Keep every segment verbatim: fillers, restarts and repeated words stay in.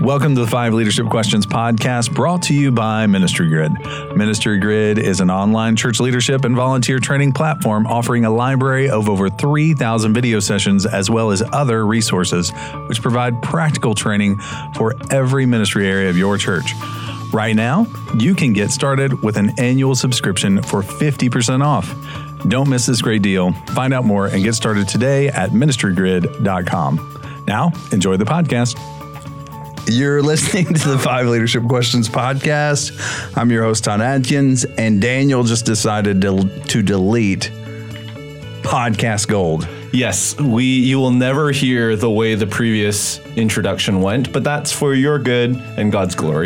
Welcome to the Five Leadership Questions podcast, brought to you by Ministry Grid. Ministry Grid is an online church leadership and volunteer training platform offering a library of over three thousand video sessions as well as other resources, which provide practical training for every ministry area of your church. Right now, you can get started with an annual subscription for fifty percent off. Don't miss this great deal. Find out more and get started today at ministry grid dot com. Now, enjoy the podcast. You're listening to the Five Leadership Questions podcast. I'm your host, Todd Adkins, and Daniel just decided to, to delete Podcast Gold. Yes, we. You will never hear the way the previous introduction went, but that's for your good and God's glory.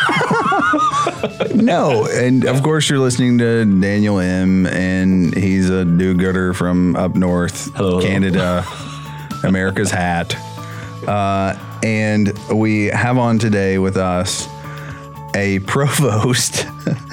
No, and of course you're listening to Daniel M., and he's a do-gooder from up north, Hello. Canada, America's hat. Uh, and we have on today with us a provost,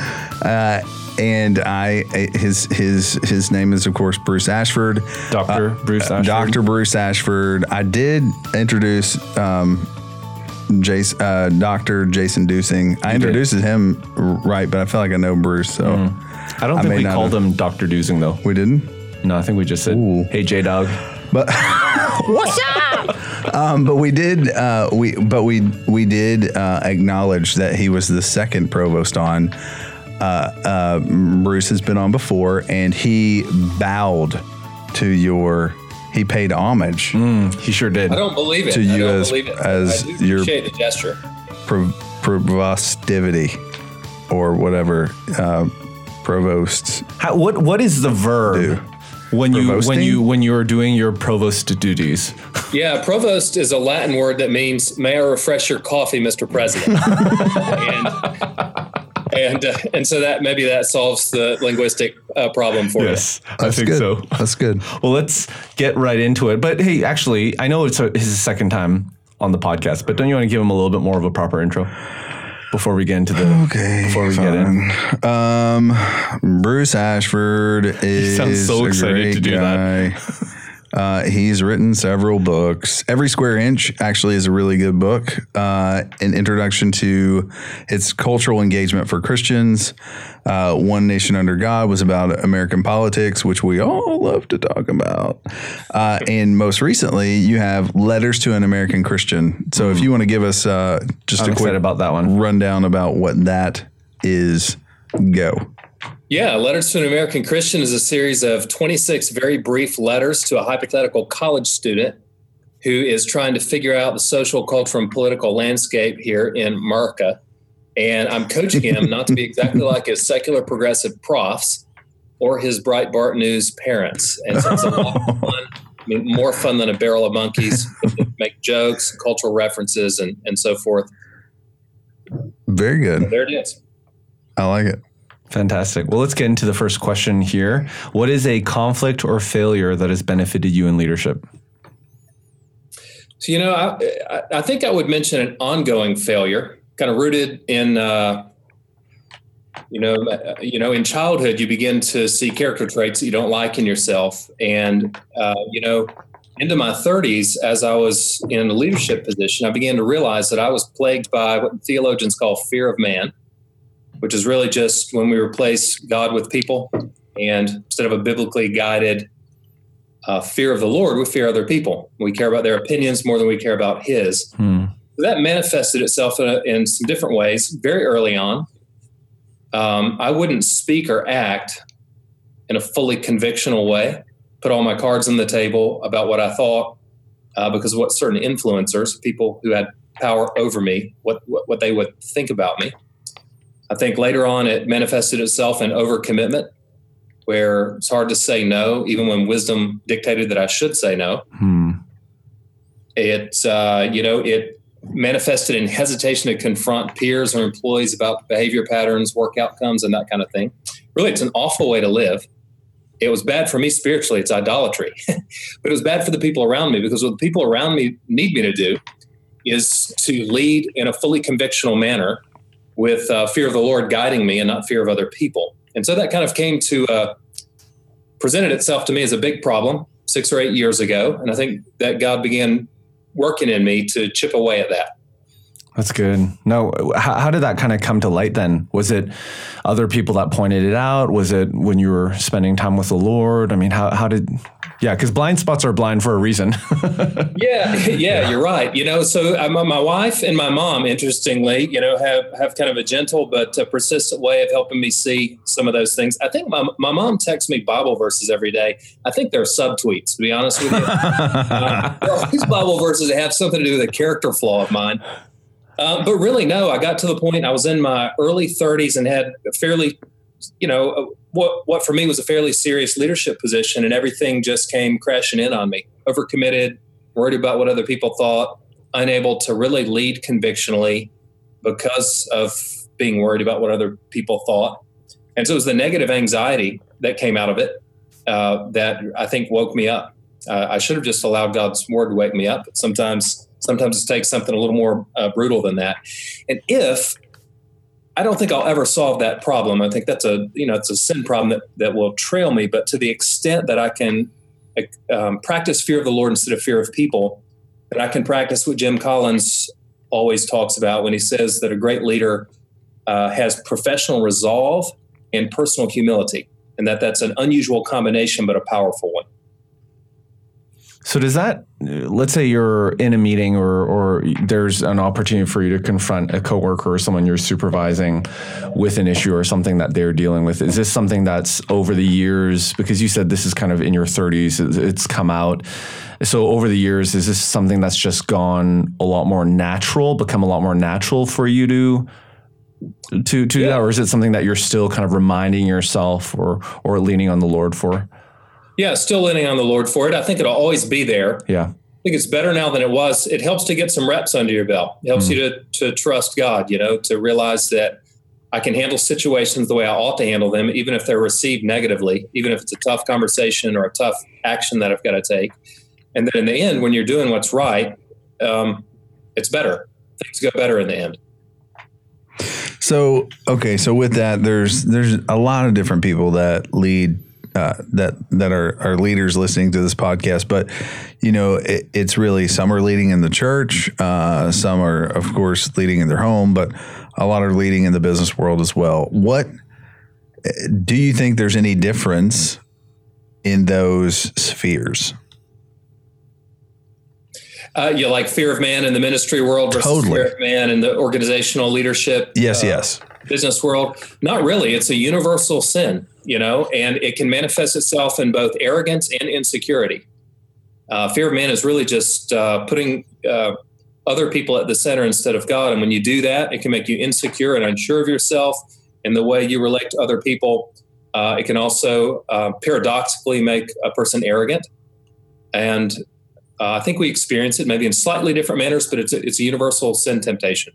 uh, and I his his his name is of course Bruce Ashford, Doctor uh, Bruce Ashford. Doctor Bruce Ashford. I did introduce um, Jason, uh, Doctor Jason Dusing. I You introduced did. him right, but I feel like I know Bruce, so Mm. I don't I think may we not called have- him Doctor Dusing though. we didn't. No, I think we just said, Ooh. "Hey J Dog." But what's up? Um, but we did. Uh, we but we we did uh, acknowledge that he was the second provost on. Uh, uh, Bruce has been on before, and he bowed to your. He paid homage Mm, he sure did. I don't believe it. To I you don't as- believe it. as I do your- appreciate the gesture. pro- provostivity, or whatever uh, provosts. How, what what is the verb Do. when you when Provosting? you when you are doing your provost duties? Yeah, provost is a Latin word that means, "May I refresh your coffee, Mister President?" and and uh, and so that maybe that solves the linguistic uh, problem for Yes, I That's think good. so. That's good. Well, let's get right into it. But hey, actually, I know it's a, his second time on the podcast, but don't you want to give him a little bit more of a proper intro before we get into the Okay. before we get in? Um, Bruce Ashford is sounds so a excited great to do guy. Uh, he's written several books. Every Square Inch actually is a really good book. Uh, an introduction to its cultural engagement for Christians. Uh, One Nation Under God was about American politics, which we all love to talk about. Uh, and most recently, you have Letters to an American Christian. So if you want to give us uh, just I'm a quick excited about that one. rundown about what that is, go. Yeah, Letters to an American Christian is a series of twenty-six very brief letters to a hypothetical college student who is trying to figure out the social, cultural, and political landscape here in America. And I'm coaching him not to be exactly like his secular progressive profs or his Breitbart News parents. And so it's a lot of fun. I mean, more fun than a barrel of monkeys. Make jokes, cultural references, and, and so forth. Very good. There it is. I like it. Fantastic. Well, let's get into the first question here. What is a conflict or failure that has benefited you in leadership? So, you know, I, I- I think I would mention an ongoing failure, kind of rooted in, uh, you know, uh, you know, in childhood, you begin to see character traits that you don't like in yourself. And, uh, you know, into my thirties, as I was in a leadership position, I began to realize that I was plagued by what theologians call fear of man, which is really just when we replace God with people, and instead of a biblically guided uh, fear of the Lord, we fear other people. We care about their opinions more than we care about His. Hmm. So that manifested itself in, a, in some different ways very early on. Um, I wouldn't speak or act in a fully convictional way, put all my cards on the table about what I thought, uh, because of what certain influencers, people who had power over me, what, what, what they would think about me. I think later on it manifested itself in overcommitment, where it's hard to say no, even when wisdom dictated that I should say no. Hmm. It, uh, you know, it manifested in hesitation to confront peers or employees about behavior patterns, work outcomes, and that kind of thing. Really, it's an awful way to live. It was bad for me spiritually. It's idolatry. But it was bad for the people around me, because what the people around me need me to do is to lead in a fully convictional manner with uh, fear of the Lord guiding me and not fear of other people. And so that kind of came to, uh, presented itself to me as a big problem six or eight years ago. And I think that God began working in me to chip away at that. That's good. No, how, how did that kind of come to light then? Was it other people that pointed it out? Was it when you were spending time with the Lord? I mean, how, how did, yeah, because blind spots are blind for a reason. yeah, yeah, you're right. You know, so uh, my, my wife and my mom, interestingly, you know, have, have kind of a gentle but uh, persistent way of helping me see some of those things. I think my, my mom texts me Bible verses every day. I think they're subtweets, to be honest with you. uh, there are these Bible verses that have something to do with a character flaw of mine. Uh, but really, no, I got to the point, I was in my early thirties and had a fairly, you know, what what for me was a fairly serious leadership position, and everything just came crashing in on me. Overcommitted, worried about what other people thought, unable to really lead convictionally because of being worried about what other people thought. And so it was the negative anxiety that came out of it uh, that I think woke me up. Uh, I should have just allowed God's word to wake me up, but sometimes Sometimes it takes something a little more uh, brutal than that. And if I don't think I'll ever solve that problem, I think that's a, you know, it's a sin problem that, that will trail me. But to the extent that I can um, practice fear of the Lord instead of fear of people, that I can practice what Jim Collins always talks about when he says that a great leader uh, has professional resolve and personal humility, and that that's an unusual combination, but a powerful one. So does that, let's say you're in a meeting or or there's an opportunity for you to confront a coworker or someone you're supervising with an issue or something that they're dealing with. Is this something that's over the years, because you said this is kind of in your thirties, it's come out. So over the years, is this something that's just gone a lot more natural, become a lot more natural for you to to to yeah. do that? Or is it something that you're still kind of reminding yourself or or leaning on the Lord for? Yeah, still leaning on the Lord for it. I think it'll always be there. Yeah. I think it's better now than it was. It helps to get some reps under your belt. It helps mm. you to to trust God, you know, to realize that I can handle situations the way I ought to handle them, even if they're received negatively, even if it's a tough conversation or a tough action that I've got to take. And then in the end, when you're doing what's right, um, it's better. Things go better in the end. So, okay. So with that, there's, there's a lot of different people that lead Uh, that that are, are leaders listening to this podcast, but you know it, it's really some are leading in the church, uh, some are of course leading in their home, but a lot are leading in the business world as well. What do you think there's any difference in those spheres? Uh, you like fear of man in the ministry world versus totally. fear of man in the organizational leadership? Yes, uh, yes. Business world? Not really. It's a universal sin, you know, and it can manifest itself in both arrogance and insecurity. Uh, fear of man is really just uh, putting uh, other people at the center instead of God. And when you do that, it can make you insecure and unsure of yourself in the way you relate to other people. Uh, it can also uh, paradoxically make a person arrogant. And uh, I think we experience it maybe in slightly different manners, but it's a, it's a universal sin temptation.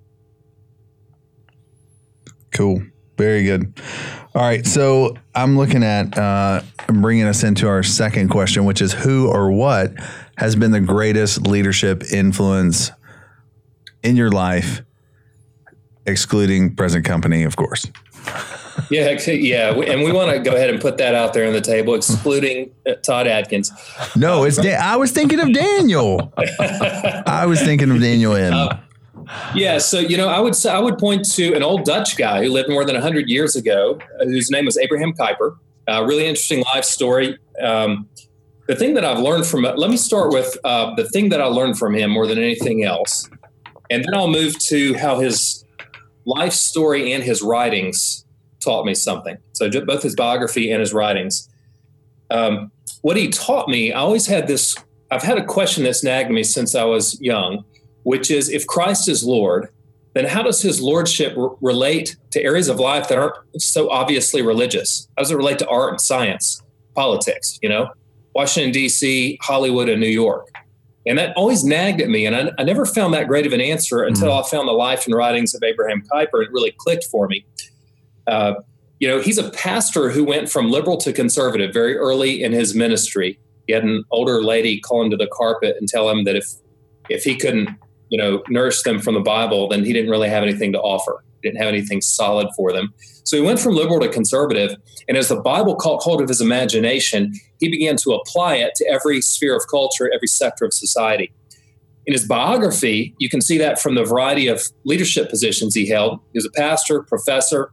Cool. Very good. All right. So I'm looking at uh, bringing us into our second question, which is who or what has been the greatest leadership influence in your life, excluding present company, of course. Yeah. Yeah. And we want to go ahead and put that out there on the table, excluding Todd Adkins. No, it's Dan- I was thinking of Daniel. I was thinking of Daniel in. Uh, Yeah, so, you know, I would say I would point to an old Dutch guy who lived more than one hundred years ago, uh, whose name was Abraham Kuyper. A uh, really interesting life story. Um, the thing that I've learned from let me start with uh, the thing that I learned from him more than anything else. And then I'll move to how his life story and his writings taught me something. So both his biography and his writings. Um, what he taught me, I always had this, I've had a question that's nagged me since I was young, which is if Christ is Lord, then how does his lordship r- relate to areas of life that aren't so obviously religious? How does it relate to art and science, politics, you know, Washington, D C, Hollywood, and New York? And that always nagged at me. And I, I never found that great of an answer until mm-hmm. I found the life and writings of Abraham Kuyper. It really clicked for me. Uh, you know, he's a pastor who went from liberal to conservative very early in his ministry. He had an older lady call him to the carpet and tell him that if if he couldn't, you know, nourish them from the Bible, then he didn't really have anything to offer. He didn't have anything solid for them. So he went from liberal to conservative. And as the Bible caught hold of his imagination, he began to apply it to every sphere of culture, every sector of society. In his biography, you can see that from the variety of leadership positions he held. He was a pastor, professor.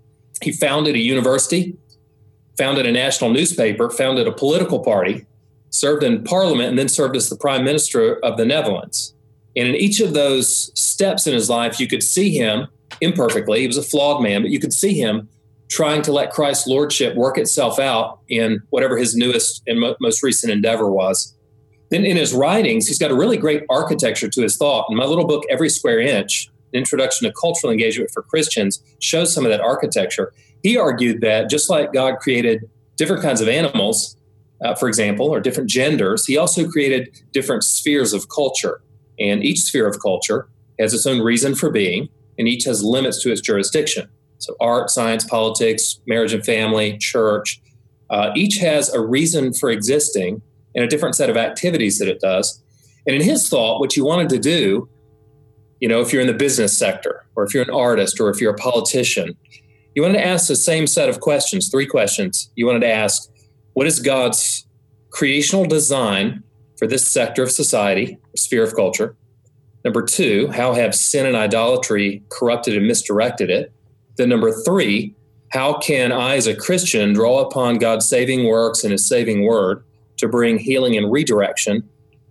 He founded a university, founded a national newspaper, founded a political party, served in parliament, and then served as the prime minister of the Netherlands. And in each of those steps in his life, you could see him imperfectly. He was a flawed man, but you could see him trying to let Christ's lordship work itself out in whatever his newest and mo- most recent endeavor was. Then in his writings, he's got a really great architecture to his thought. In my little book, Every Square Inch, An Introduction to Cultural Engagement for Christians, shows some of that architecture. He argued that just like God created different kinds of animals, uh, for example, or different genders, he also created different spheres of culture. And each sphere of culture has its own reason for being, and each has limits to its jurisdiction. So art, science, politics, marriage and family, church, uh, each has a reason for existing and a different set of activities that it does. And in his thought, what you wanted to do, you know, if you're in the business sector, or if you're an artist, or if you're a politician, you wanted to ask the same set of questions, three questions. You wanted to ask, what is God's creational design for this sector of society, sphere of culture? Number two, how have sin and idolatry corrupted and misdirected it? Then number three, how can I as a Christian draw upon God's saving works and his saving word to bring healing and redirection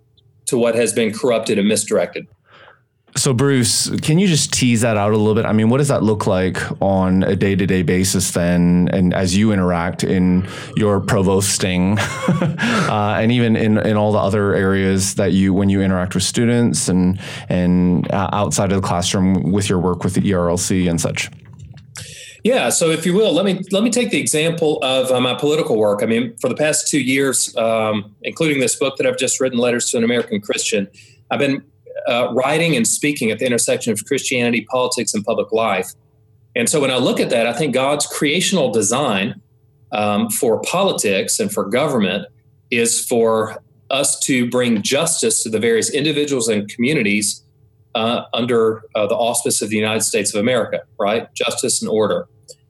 to what has been corrupted and misdirected? So Bruce, can you just tease that out a little bit? I mean, what does that look like on a day-to-day basis then, and as you interact in your provosting uh, and even in, in all the other areas that you, when you interact with students and, and uh, outside of the classroom with your work with the E R L C and such? Yeah, so if you will, let me let me take the example of uh, my political work. I mean, for the past two years, um, including this book that I've just written, Letters to an American Christian, I've been uh, writing and speaking at the intersection of Christianity, politics, and public life. And so when I look at that, I think God's creational design um, for politics and for government is for us to bring justice to the various individuals and communities Uh, under uh, the auspice of the United States of America, right? Justice and order.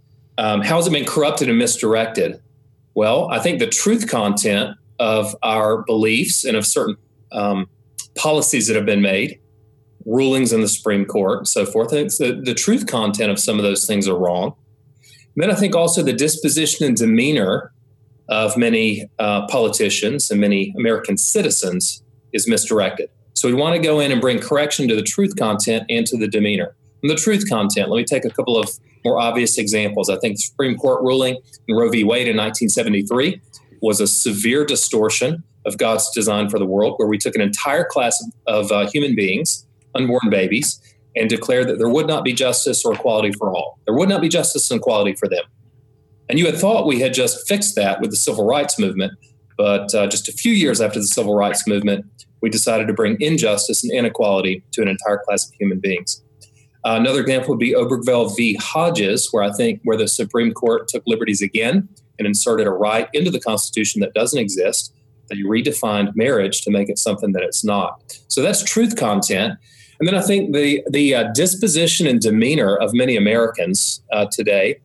Um, how has it been corrupted and misdirected? Well, I think the truth content of our beliefs and of certain um, policies that have been made, rulings in the Supreme Court and so forth, I think the, the truth content of some of those things are wrong. And then I think also the disposition and demeanor of many uh, politicians and many American citizens is misdirected. So we want to go in and bring correction to the truth content and to the demeanor. And the truth content, let me take a couple of more obvious examples. I think the Supreme Court ruling in Roe v. Wade in nineteen seventy-three was a severe distortion of God's design for the world, where we took an entire class of, of uh, human beings, unborn babies, and declared that there would not be justice or equality for all. There would not be justice and equality for them. And you had thought we had just fixed that with the civil rights movement, but uh, just a few years after the civil rights movement, we decided to bring injustice and inequality to an entire class of human beings. Uh, another example would be Obergefell v. Hodges, where I think where the Supreme Court took liberties again and inserted a right into the Constitution that doesn't exist. They redefined marriage to make it something that it's not. So that's truth content. And then I think the, the uh, disposition and demeanor of many Americans uh, today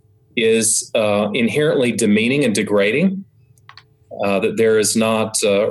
is uh, inherently demeaning and degrading. Uh, that there is not uh,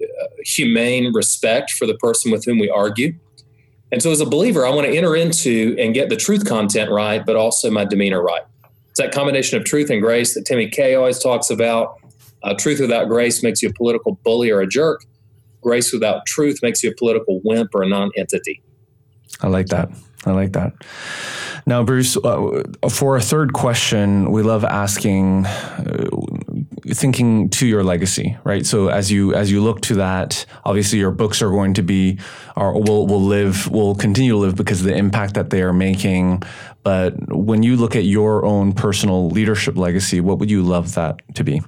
humane respect for the person with whom we argue. And so as a believer, I want to enter into and get the truth content right, but also my demeanor right. It's that combination of truth and grace that Timmy Kay always talks about. Uh, truth without grace makes you a political bully or a jerk. Grace without truth makes you a political wimp or a non-entity. I like that. I like that. Now, Bruce, uh, for a third question, we love asking, uh, thinking to your legacy, right? So as you as you look to that, obviously your books are going to be, or will will live, will continue to live because of the impact that they are making. But when you look at your own personal leadership legacy, what would you love that to be?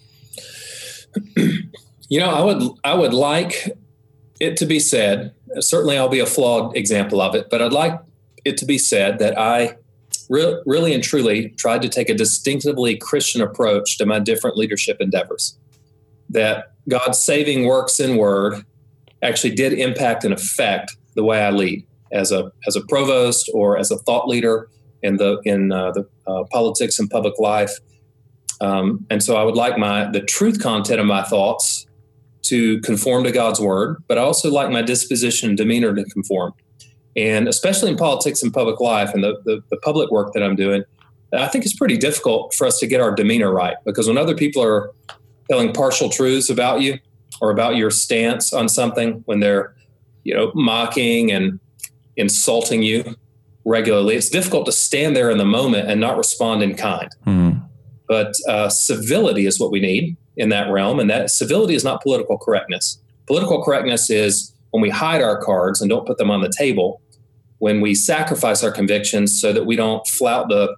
You know, I would I would like it to be said. Certainly, I'll be a flawed example of it, but I'd like it to be said that I re- really and truly tried to take a distinctively Christian approach to my different leadership endeavors. That God's saving works in word actually did impact and affect the way I lead as a as a provost or as a thought leader in the in uh, the uh, politics and public life. Um, and so I would like my the truth content of my thoughts to conform to God's word, but I also like my disposition and demeanor to conform. And especially in politics and public life and the, the, the public work that I'm doing, I think it's pretty difficult for us to get our demeanor right, because when other people are telling partial truths about you or about your stance on something, when they're, you know, mocking and insulting you regularly, it's difficult to stand there in the moment and not respond in kind. Mm. But uh, civility is what we need in that realm. And that civility is not political correctness. Political correctness is when we hide our cards and don't put them on the table, when we sacrifice our convictions so that we don't flout the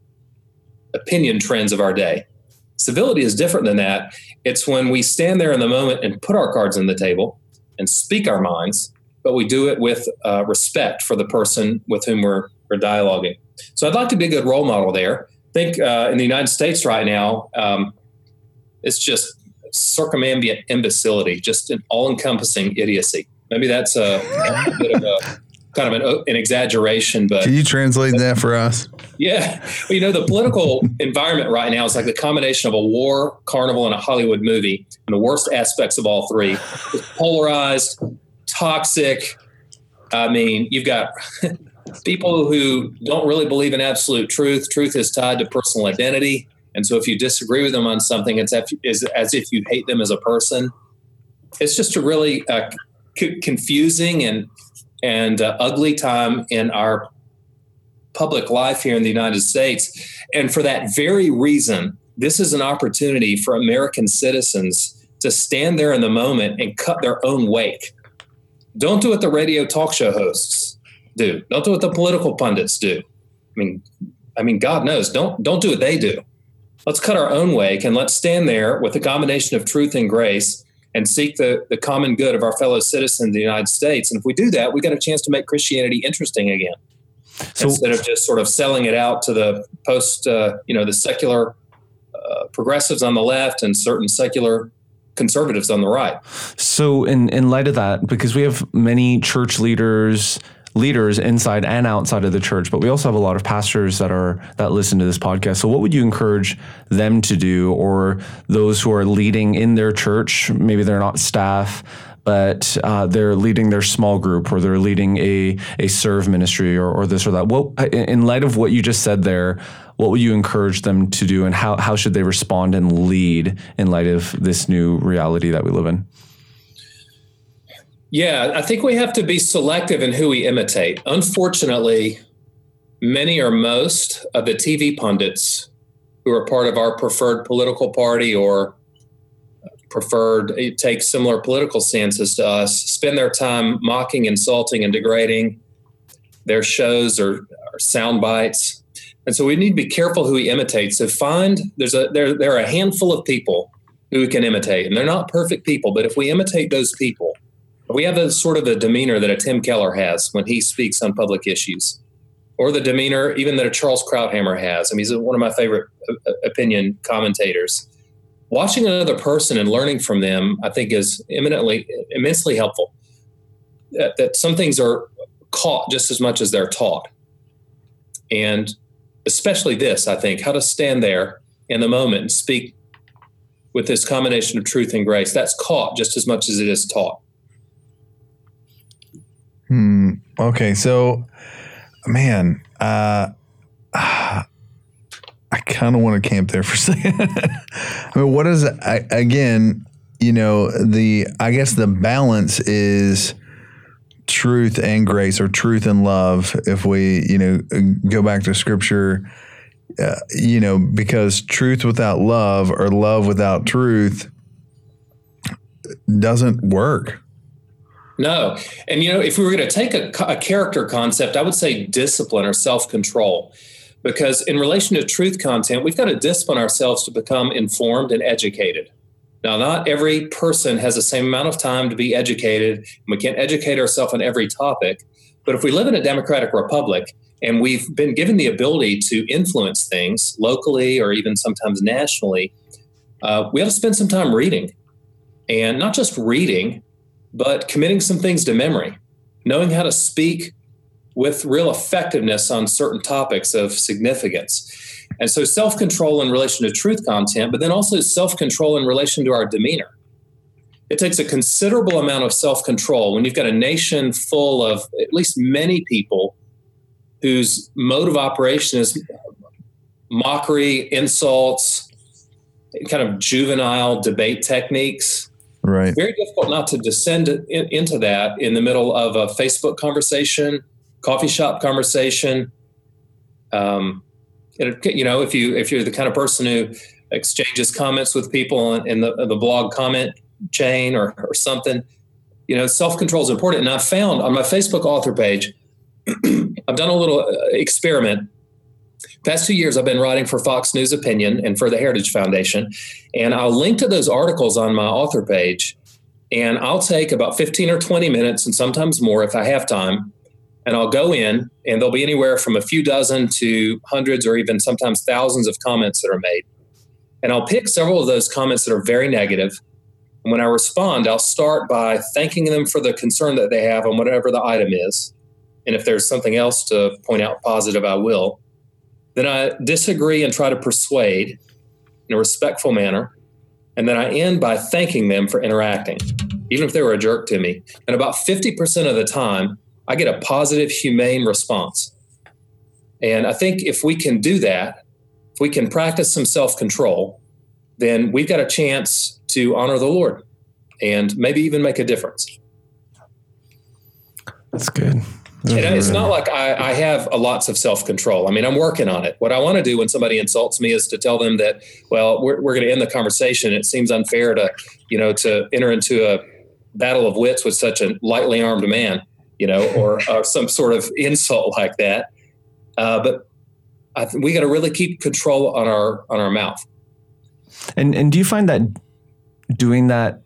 opinion trends of our day. Civility is different than that. It's when we stand there in the moment and put our cards on the table and speak our minds, but we do it with uh, respect for the person with whom we're, we're dialoguing. So I'd like to be a good role model there. I think uh, in the United States right now, um, it's just circumambient imbecility, just an all-encompassing idiocy. Maybe that's a, a bit of a kind of an, an exaggeration, but can you translate that for us? Yeah. Well, you know, the political environment right now is like the combination of a war, carnival, and a Hollywood movie, and the worst aspects of all three. It's polarized, toxic. I mean, you've got people who don't really believe in absolute truth. Truth is tied to personal identity. And so if you disagree with them on something, it's as if you hate them as a person. It's just a really uh, c- confusing and and uh, ugly time in our public life here in the United States. And for that very reason, this is an opportunity for American citizens to stand there in the moment and cut their own wake. Don't do what the radio talk show hosts do. Don't do what the political pundits do. I mean, I mean, God knows, don't, don't do what they do. Let's cut our own wake and let's stand there with a combination of truth and grace and seek the, the common good of our fellow citizens in the United States. And if we do that, we got a chance to make Christianity interesting again, so, instead of just sort of selling it out to the post, uh, you know, the secular uh, progressives on the left and certain secular conservatives on the right. So in, in light of that, because we have many church leaders leaders inside and outside of the church, but we also have a lot of pastors that are that listen to this podcast. So what would you encourage them to do, or those who are leading in their church? Maybe they're not staff, but uh, they're leading their small group, or they're leading a a serve ministry, or, or this or that. What, in light of what you just said there, what would you encourage them to do, and how how should they respond and lead in light of this new reality that we live in? Yeah, I think we have to be selective in who we imitate. Unfortunately, many or most of the T V pundits who are part of our preferred political party or preferred take similar political stances to us spend their time mocking, insulting, and degrading their shows or, or sound bites. And so we need to be careful who we imitate. So find there's a there there are a handful of people who we can imitate, and they're not perfect people, but if we imitate those people, we have a sort of a demeanor that a Tim Keller has when he speaks on public issues, or the demeanor even that a Charles Krauthammer has. I mean, he's one of my favorite opinion commentators. Watching another person and learning from them, I think, is eminently, immensely helpful. That, that some things are caught just as much as they're taught. And especially this, I think, how to stand there in the moment and speak with this combination of truth and grace. That's caught just as much as it is taught. Hmm. Okay. So, man, uh, I kind of want to camp there for a second. I mean, what is, I, again, you know, the, I guess the balance is truth and grace, or truth and love. If we, you know, go back to scripture, uh, you know, because truth without love, or love without truth, doesn't work. No. And, you know, if we were going to take a, a character concept, I would say discipline or self-control, because in relation to truth content, we've got to discipline ourselves to become informed and educated. Now, not every person has the same amount of time to be educated, and we can't educate ourselves on every topic. But if we live in a democratic republic and we've been given the ability to influence things locally or even sometimes nationally, uh, we have to spend some time reading, and not just reading, but committing some things to memory, knowing how to speak with real effectiveness on certain topics of significance. And so self-control in relation to truth content, but then also self-control in relation to our demeanor. it takes a considerable amount of self-control when you've got a nation full of at least many people whose mode of operation is mockery, insults, kind of juvenile debate techniques. Right. It's very difficult not to descend in, into that in the middle of a Facebook conversation, coffee shop conversation. Um, it, you know, if you if you're the kind of person who exchanges comments with people in the, the blog comment chain or, or something, you know, self-control is important. And I found on my Facebook author page, I've done a little experiment. Past two years, I've been writing for Fox News Opinion and for the Heritage Foundation. And I'll link to those articles on my author page. And I'll take about fifteen or twenty minutes, and sometimes more if I have time. And I'll go in, and there'll be anywhere from a few dozen to hundreds or even sometimes thousands of comments that are made. And I'll pick several of those comments that are very negative. And when I respond, I'll start by thanking them for the concern that they have on whatever the item is. And if there's something else to point out positive, I will. Then I disagree and try to persuade in a respectful manner. And then I end by thanking them for interacting, even if they were a jerk to me. And about fifty percent of the time, I get a positive, humane response. And I think if we can do that, if we can practice some self-control, then we've got a chance to honor the Lord and maybe even make a difference. That's good. That's and it's really... not like I, I have a lots of self-control. I mean, I'm working on it. What I want to do when somebody insults me is to tell them that, well, we're, we're going to end the conversation. It seems unfair to, you know, to enter into a battle of wits with such a lightly armed man, you know, or, or some sort of insult like that. Uh, but I th- we got to really keep control on our on our mouth. And and do you find that doing that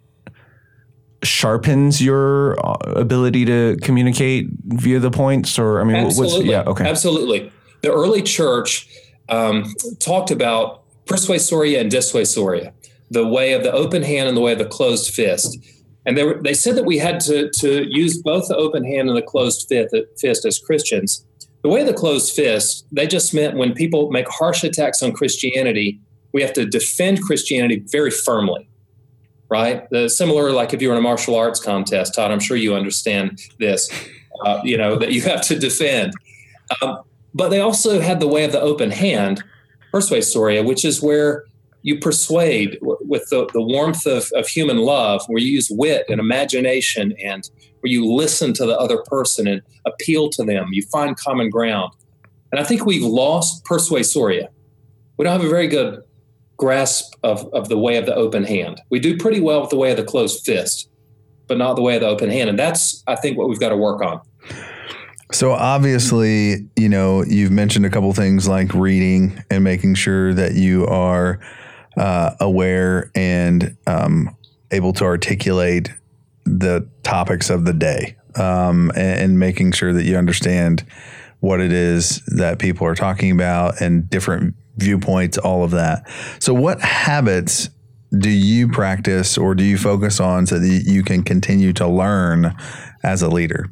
sharpens your ability to communicate via the points? Or I mean, Absolutely. what's yeah, okay, absolutely. The early church um, talked about persuasoria and dissuasoria, the way of the open hand and the way of the closed fist. And they were, they said that we had to to use both the open hand and the closed fist, fist as Christians. The way of the closed fist, they just meant when people make harsh attacks on Christianity, we have to defend Christianity very firmly, right? The similar, like if you were in a martial arts contest, Todd, I'm sure you understand this, uh, you know, that you have to defend. Um, but they also had the way of the open hand, persuasoria, which is where you persuade with the, the warmth of, of human love, where you use wit and imagination and where you listen to the other person and appeal to them. You find common ground. And I think we've lost persuasoria. We don't have a very good grasp of, of the way of the open hand. We do pretty well with the way of the closed fist, but not the way of the open hand. And that's, I think, what we've got to work on. So obviously, you know, you've mentioned a couple things like reading and making sure that you are uh, aware and um, able to articulate the topics of the day, um, and, and making sure that you understand what it is that people are talking about and different viewpoints, all of that. So what habits do you practice or do you focus on so that you can continue to learn as a leader?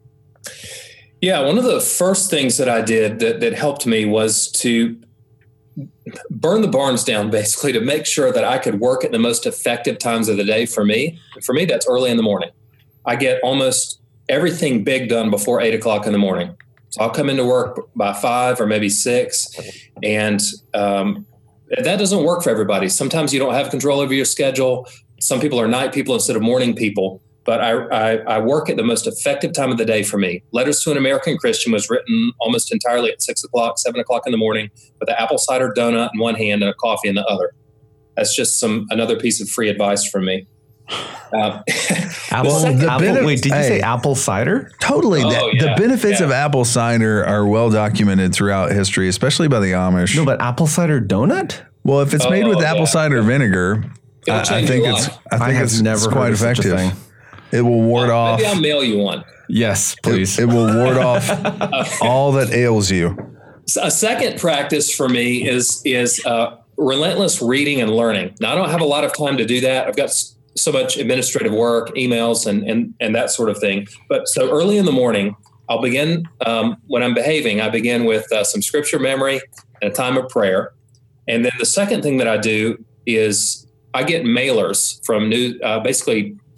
Yeah, one of the first things that I did that, that helped me was to burn the barns down, basically, to make sure that I could work at the most effective times of the day for me. For me, that's early in the morning. I get almost everything big done before eight o'clock in the morning. So I'll come into work by five or maybe six, and um, that doesn't work for everybody. Sometimes you don't have control over your schedule. Some people are night people instead of morning people. But I, I, I work at the most effective time of the day for me. Letters to an American Christian was written almost entirely at six o'clock, seven o'clock in the morning with an apple cider donut in one hand and a coffee in the other. That's just some another piece of free advice from me. Uh, apple, well, the apple, benef- wait, did you hey, say apple cider? Totally. Oh, the, yeah, the benefits yeah. of apple cider are well documented throughout history, especially by the Amish. No, but apple cider donut? Well, if it's Oh, made with yeah. apple cider vinegar, I, I change think your it's life. I think I have it's, never it's quite heard of such a effective. thing. It will ward Uh, off. maybe I'll mail you one. Yes, please. It, it will ward off all that ails you. A second practice for me is is uh, relentless reading and learning. Now, I don't have a lot of time to do that. I've got so much administrative work, emails, and and and that sort of thing. But so early in the morning, I'll begin um, when I'm behaving. I begin with uh, some scripture memory and a time of prayer, and then the second thing that I do is I get mailers from new, uh, basically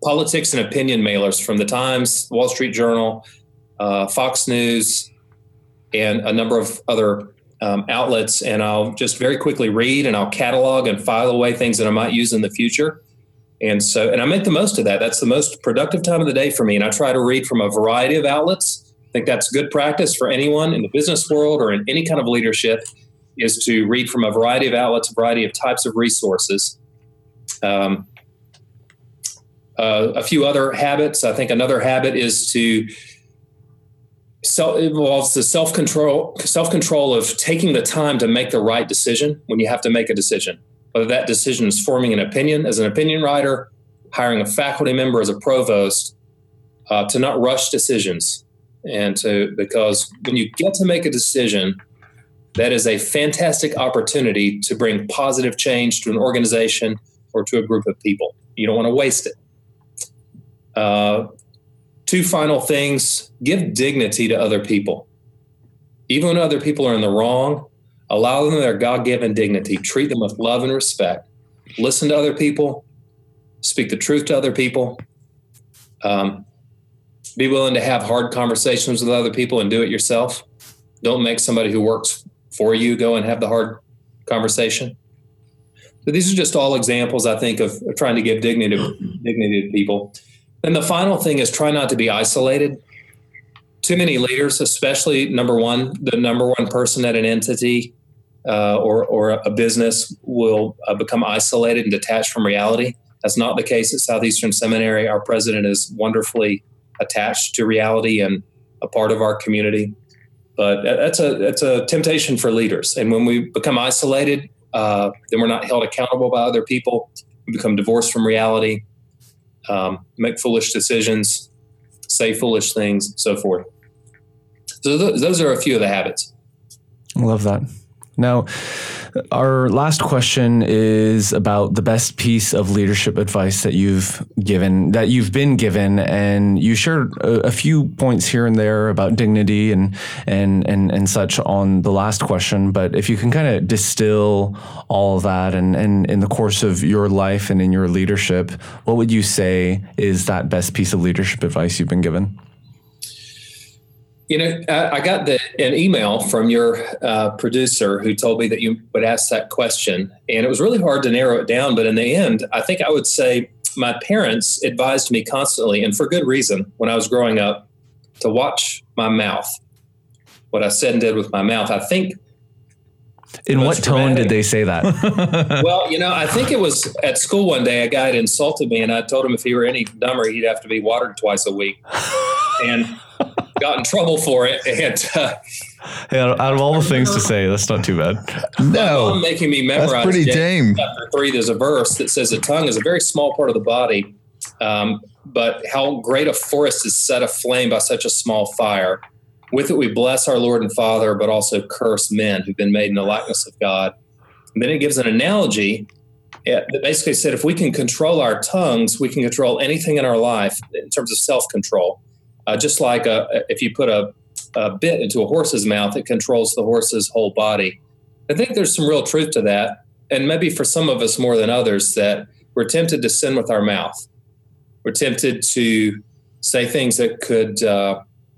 politics and opinion mailers from the Times, Wall Street Journal, uh, Fox News, and a number of other um, outlets. And I'll just very quickly read, and I'll catalog and file away things that I might use in the future. And so, and I make the most of that. That's the most productive time of the day for me. And I try to read from a variety of outlets. I think that's good practice for anyone in the business world or in any kind of leadership, is to read from a variety of outlets, a variety of types of resources. Um, uh, a few other habits. I think another habit is to self involves the self-control, self-control of taking the time to make the right decision when you have to make a decision. Whether that decision is forming an opinion as an opinion writer, hiring a faculty member as a provost, uh, to not rush decisions. And to, because when you get to make a decision, that is a fantastic opportunity to bring positive change to an organization or to a group of people. You don't want to waste it. Uh, two final things: give dignity to other people. Even when other people are in the wrong, allow them their God-given dignity. Treat them with love and respect. Listen to other people. Speak the truth to other people. Um, be willing to have hard conversations with other people and do it yourself. Don't make somebody who works for you go and have the hard conversation. So these are just all examples, I think, of, of trying to give dignity to, dignity to people. And the final thing is try not to be isolated. Too many leaders, especially number one, the number one person at an entity uh, or, or a business, will uh, become isolated and detached from reality. That's not the case at Southeastern Seminary. Our president is wonderfully attached to reality and a part of our community. But that's a that's a temptation for leaders. And when we become isolated, uh, then we're not held accountable by other people. We become divorced from reality, um, make foolish decisions, say foolish things, and so forth. So th- those are a few of the habits. I love that. Now, our last question is about the best piece of leadership advice that you've given, that you've been given, and you shared a, a few points here and there about dignity and and and and such on the last question. But if you can kind of distill all of that and and in the course of your life and in your leadership, what would you say is that best piece of leadership advice you've been given? You know, I, I got the, an email from your uh, producer who told me that you would ask that question. And it was really hard to narrow it down. But in the end, I think I would say my parents advised me constantly, and for good reason, when I was growing up, to watch my mouth, what I said and did with my mouth. I think. In what tone did they say that? Well, you know, I think it was at school one day, a guy had insulted me, and I told him if he were any dumber, he'd have to be watered twice a week. And got in trouble for it. And uh, yeah, out of all the things to say, that's not too bad. No, I'm making me memorize. That's pretty tame. Chapter three, there's a verse that says the tongue is a very small part of the body, um, but how great a forest is set aflame by such a small fire. With it, we bless our Lord and Father, but also curse men who've been made in the likeness of God. And then it gives an analogy that basically said, if we can control our tongues, we can control anything in our life in terms of self-control. Uh, just like a, if you put a, a bit into a horse's mouth, it controls the horse's whole body. I think there's some real truth to that. And maybe for some of us more than others, that we're tempted to sin with our mouth. We're tempted to say things that could uh,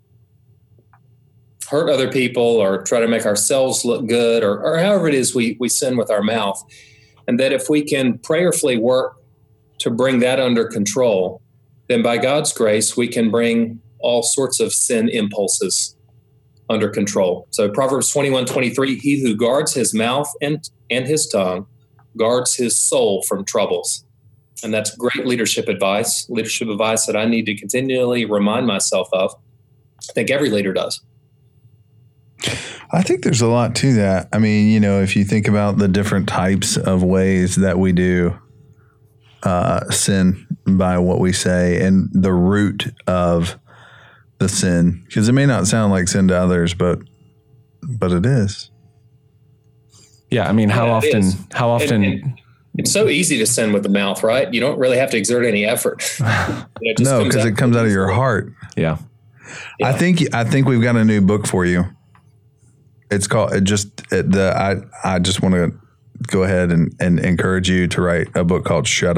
hurt other people or try to make ourselves look good, or, or however it is we, we sin with our mouth. And that if we can prayerfully work to bring that under control, then by God's grace, we can bring all sorts of sin impulses under control. So Proverbs twenty-one twenty-three, he who guards his mouth and, and his tongue guards his soul from troubles. And that's great leadership advice, leadership advice that I need to continually remind myself of. I think every leader does. I think there's a lot to that. I mean, you know, if you think about the different types of ways that we do uh, sin by what we say and the root of the sin, because it may not sound like sin to others, but but it is. Yeah, I mean, how Yeah, it often? is. How often? And- and it's so easy to sin with the mouth, right? You don't really have to exert any effort. It just No, comes because out it comes out of your heart. Yeah. I think I think we've got a new book for you. It's called it just it, the I I just want to go ahead and, and encourage you to write a book called Shut Up.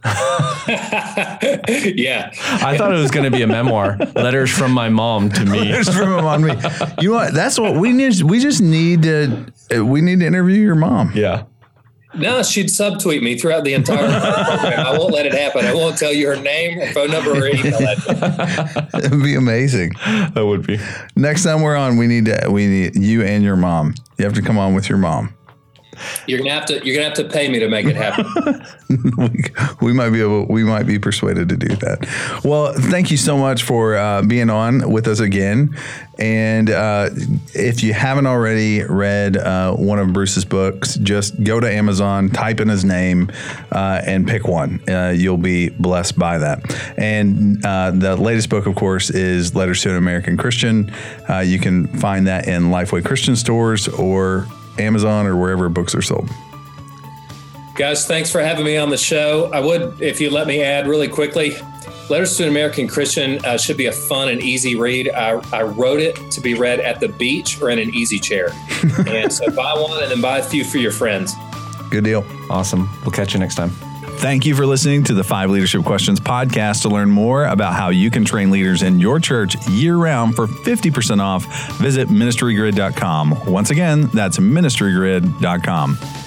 Yeah. I thought it was going to be a memoir. Letters from my mom to me. Letters from my mom to me. You know what? That's what we need. We just need to. We need to interview your mom. Yeah. No, she'd subtweet me throughout the entire program. I won't let it happen. I won't tell you her name, her phone number, or email address. It'd be amazing. That would be. Next time we're on, we need to. We need you and your mom. You have to come on with your mom. You're gonna have to. You're gonna have to pay me to make it happen. we, we might be able. We might be persuaded to do that. Well, thank you so much for uh, being on with us again. And uh, if you haven't already read uh, one of Bruce's books, just go to Amazon, type in his name, uh, and pick one. Uh, you'll be blessed by that. And uh, the latest book, of course, is Letters to an American Christian. Uh, you can find that in Lifeway Christian stores or Amazon or wherever books are sold. Guys, thanks for having me on the show. I would, if you let me add really quickly, Letters to an American Christian uh, should be a fun and easy read. I, I wrote it to be read at the beach or in an easy chair. And so buy one and then buy a few for your friends. Good deal. Awesome. We'll catch you next time. Thank you for listening to the Five Leadership Questions podcast. To learn more about how you can train leaders in your church year-round for fifty percent off, visit ministry grid dot com. Once again, that's ministry grid dot com.